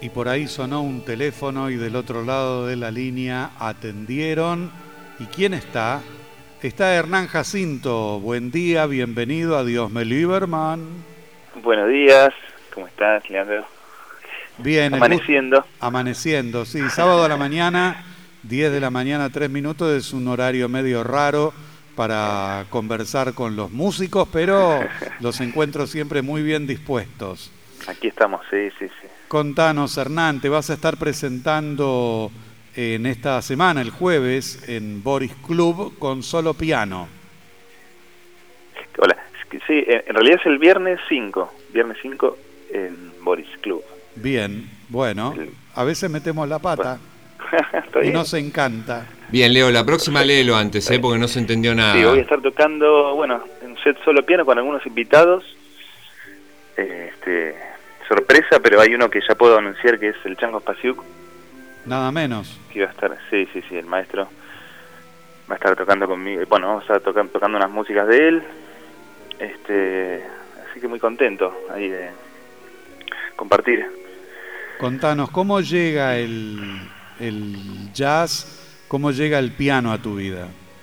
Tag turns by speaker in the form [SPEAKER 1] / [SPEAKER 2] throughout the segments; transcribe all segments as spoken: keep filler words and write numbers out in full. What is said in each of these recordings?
[SPEAKER 1] y por ahí sonó un teléfono y del otro lado de la línea atendieron. ¿Y quién está? Está Hernán Jacinto. Buen día, bienvenido a Dios me Lieberman.
[SPEAKER 2] Buenos días, ¿cómo estás, Leandro?
[SPEAKER 1] Bien.
[SPEAKER 2] Amaneciendo.
[SPEAKER 1] Amaneciendo, sí. Sábado a la mañana, diez de la mañana, tres minutos, es un horario medio raro para conversar con los músicos, pero los encuentro siempre muy bien dispuestos.
[SPEAKER 2] Aquí estamos, sí, sí, sí.
[SPEAKER 1] Contanos, Hernán, te vas a estar presentando en esta semana, el jueves, en Boris Club con solo piano.
[SPEAKER 2] Hola, sí, en realidad es el viernes cinco, viernes cinco en Boris Club.
[SPEAKER 1] Bien, bueno, a veces metemos la pata y nos encanta.
[SPEAKER 3] Bien, Leo, la próxima léelo antes, ¿eh? Porque no se entendió nada.
[SPEAKER 2] Sí, voy a estar tocando, bueno, un set solo piano con algunos invitados. Este, sorpresa, pero hay uno que ya puedo anunciar, que es el Chango Spasiuk.
[SPEAKER 1] Nada menos.
[SPEAKER 2] Que va a estar, sí, sí, sí, el maestro va a estar tocando conmigo. Bueno, vamos a estar tocando, tocando unas músicas de él. Este, así que muy contento ahí de compartir.
[SPEAKER 1] Contanos, ¿cómo llega el, el jazz, cómo llega el piano a tu vida?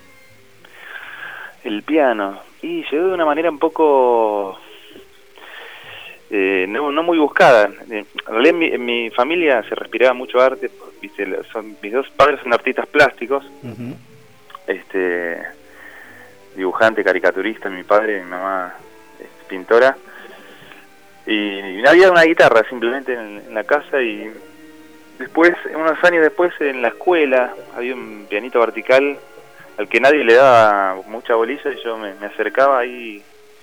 [SPEAKER 2] El piano, y llegó de una manera un poco eh, no, no muy buscada. En realidad en mi, en mi familia se respiraba mucho arte, ¿viste? Son, mis dos padres son artistas plásticos, uh-huh. este dibujante, caricaturista, mi padre, mi mamá es pintora. Y había una guitarra simplemente en, en la casa, y después, unos años después, en la escuela había un pianito vertical al que nadie le daba mucha bolilla, y yo me, me acercaba ahí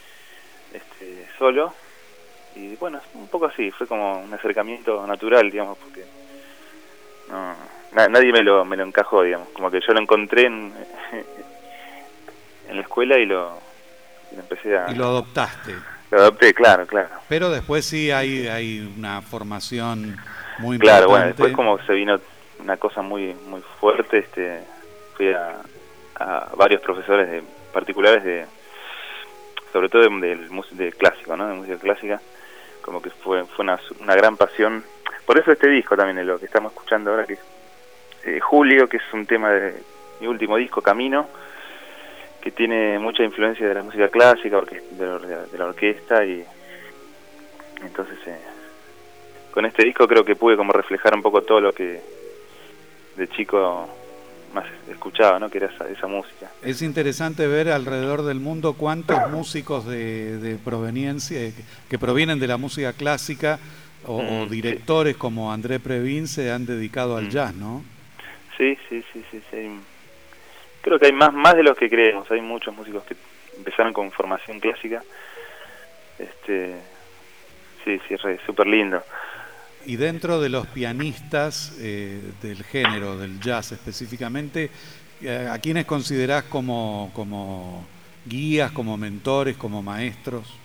[SPEAKER 2] este, solo, y bueno, un poco así, fue como un acercamiento natural, digamos, porque no, na, nadie me lo, me lo encajó, digamos, como que yo lo encontré en, en la escuela y lo, y lo empecé a...
[SPEAKER 1] Y lo adoptaste.
[SPEAKER 2] Lo adopté, claro, claro.
[SPEAKER 1] Pero después sí hay hay una formación muy
[SPEAKER 2] claro,
[SPEAKER 1] importante.
[SPEAKER 2] Bueno, después como se vino una cosa muy muy fuerte, este fui a, a varios profesores de particulares de sobre todo de, de, de clásico, ¿no? De música clásica, como que fue fue una, una gran pasión. Por eso este disco también, de lo que estamos escuchando ahora, que es eh, Julio, que es un tema de mi último disco, Camino, que tiene mucha influencia de la música clásica, de la, de la orquesta, y entonces eh, con este disco creo que pude como reflejar un poco todo lo que de chico más escuchaba, ¿no? Que era esa, esa música.
[SPEAKER 1] Es interesante ver alrededor del mundo cuántos músicos de, de proveniencia, que provienen de la música clásica, o, mm, o directores sí. como André Previn se han dedicado al mm. jazz, ¿no?
[SPEAKER 2] Sí, sí, sí, sí, sí. Creo que hay más más de los que creemos. Hay muchos músicos que empezaron con formación clásica. Este, sí, sí, es súper lindo.
[SPEAKER 1] Y dentro de los pianistas eh, del género, del jazz específicamente, ¿a quiénes considerás como, como guías, como mentores, como maestros?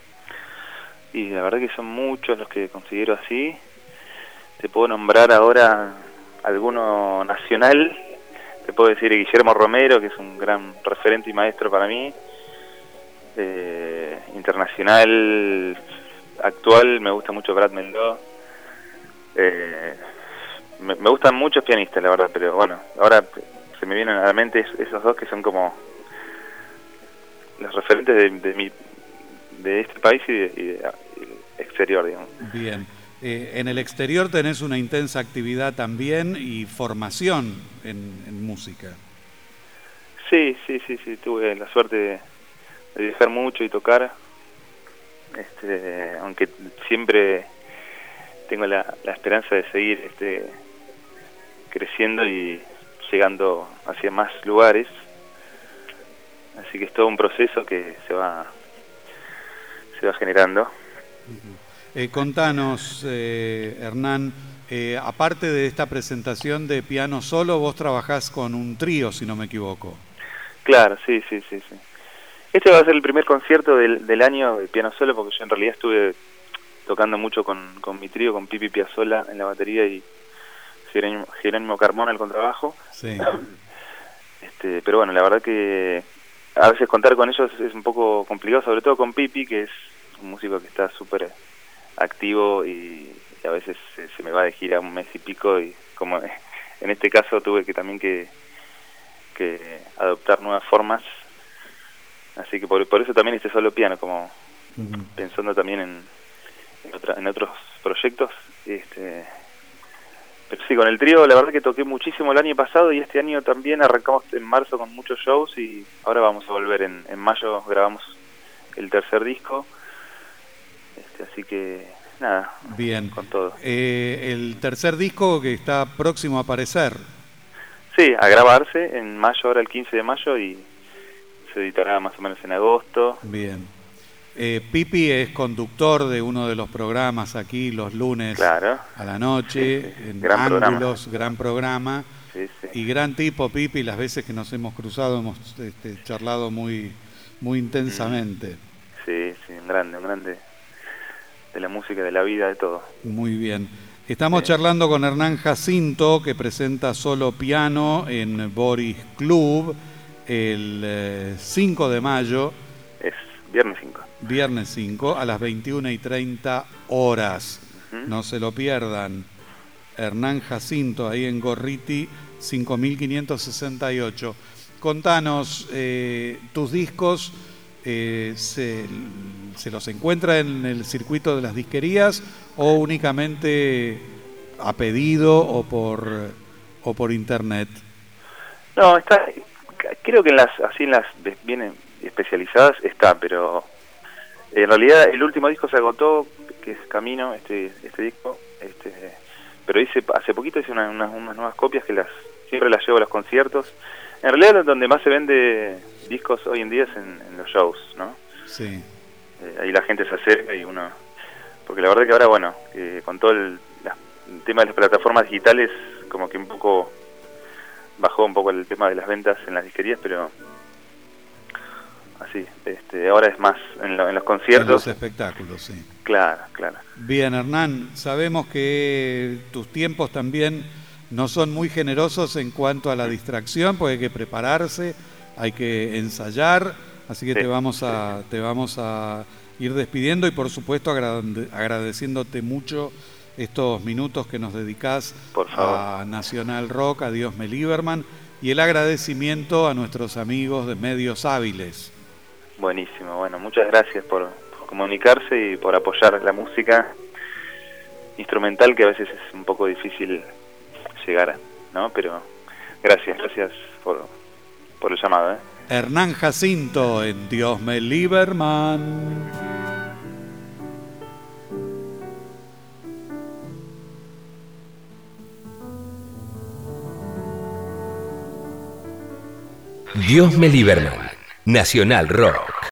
[SPEAKER 2] Y la verdad que son muchos los que considero así. Te puedo nombrar ahora alguno nacional. Te puedo decir Guillermo Romero, que es un gran referente y maestro para mí. Eh, internacional, actual, me gusta mucho Brad Mendó. Eh, me, me gustan muchos pianistas, la verdad, pero bueno, ahora se me vienen a la mente esos dos que son como los referentes de, de, mi, de este país y, de, y de, y exterior, digamos.
[SPEAKER 1] Bien. Eh, en el exterior tenés una intensa actividad también y formación en, en música.
[SPEAKER 2] Sí, sí, sí, sí, tuve la suerte de, de viajar mucho y tocar, este, aunque siempre tengo la, la esperanza de seguir este, creciendo y llegando hacia más lugares, así que es todo un proceso que se va, se va generando.
[SPEAKER 1] Uh-huh. Eh, contanos, eh, Hernán, eh, aparte de esta presentación de piano solo, vos trabajás con un trío, si no me equivoco.
[SPEAKER 2] Claro, sí, sí, sí, sí. Este va a ser el primer concierto del, del año de piano solo, porque yo en realidad estuve tocando mucho con, con mi trío, con Pipi Piazzolla en la batería y Jerónimo, Jerónimo Carmona al contrabajo.
[SPEAKER 1] Sí.
[SPEAKER 2] Este, pero bueno, la verdad que a veces contar con ellos es un poco complicado, sobre todo con Pipi, que es un músico que está súper activo y y a veces se, se me va de gira un mes y pico, y como en este caso tuve que también que, que adoptar nuevas formas, así que por, por eso también este solo piano, como uh-huh. pensando también en, en, otra, en otros proyectos. este Pero sí, con el trío la verdad que toqué muchísimo el año pasado, y este año también arrancamos en marzo con muchos shows, y ahora vamos a volver en, en mayo, grabamos el tercer disco, este, así que nada,
[SPEAKER 1] bien,
[SPEAKER 2] con todo.
[SPEAKER 1] Eh, el tercer disco que está próximo a aparecer.
[SPEAKER 2] Sí, a grabarse en mayo, ahora el quince de mayo, y se editará más o menos en agosto.
[SPEAKER 1] Bien. Eh, Pipi es conductor de uno de los programas aquí los lunes, claro, a la noche,
[SPEAKER 2] sí, sí.
[SPEAKER 1] en
[SPEAKER 2] Gran
[SPEAKER 1] Ángulos,
[SPEAKER 2] programa.
[SPEAKER 1] gran programa,
[SPEAKER 2] sí, sí.
[SPEAKER 1] y gran tipo Pipi. Las veces que nos hemos cruzado hemos este, charlado muy, muy intensamente.
[SPEAKER 2] Sí, sí, un grande, un grande de la música, de la vida, de todo.
[SPEAKER 1] Muy bien. Estamos
[SPEAKER 2] sí.
[SPEAKER 1] charlando con Hernán Jacinto, que presenta solo piano en Boris Club el eh, cinco de mayo.
[SPEAKER 2] Es viernes cinco.
[SPEAKER 1] Viernes cinco a las veintiuna y treinta horas.
[SPEAKER 2] Uh-huh.
[SPEAKER 1] No se lo pierdan. Hernán Jacinto, ahí en Gorriti cinco mil quinientos sesenta y ocho. Contanos, eh, tus discos eh, se, se los encuentra en el circuito de las disquerías o únicamente a pedido o por o por internet.
[SPEAKER 2] No, está, creo que en las así en las bien especializadas está, pero en realidad el último disco se agotó, que es Camino, este este disco, este pero hice hace poquito hice una, una, unas nuevas copias que las siempre las llevo a los conciertos. En realidad donde más se vende discos hoy en día es en, en los shows, ¿no?
[SPEAKER 1] Sí.
[SPEAKER 2] Eh, ahí la gente se acerca y uno, porque la verdad que ahora, bueno, eh, con todo el, la, el tema de las plataformas digitales, como que un poco bajó un poco el tema de las ventas en las disquerías, pero así, este, ahora es más en, lo, en los conciertos. En
[SPEAKER 1] los espectáculos, sí.
[SPEAKER 2] Claro, claro.
[SPEAKER 1] Bien, Hernán, sabemos que tus tiempos también no son muy generosos en cuanto a la distracción, porque hay que prepararse, hay que ensayar, así que sí, te vamos a te vamos a ir despidiendo y por supuesto agrade, agradeciéndote mucho estos minutos que nos dedicás a Nacional Rock, a Diosme Lieberman, y el agradecimiento a nuestros amigos de Medios Hábiles.
[SPEAKER 2] Buenísimo, bueno, muchas gracias por, por comunicarse y por apoyar la música instrumental, que a veces es un poco difícil llegar, ¿no? Pero gracias, gracias por, por el llamado, ¿eh?
[SPEAKER 1] Hernán Jacinto en Diosme Lieberman.
[SPEAKER 4] Diosme Lieberman, Nacional Rock.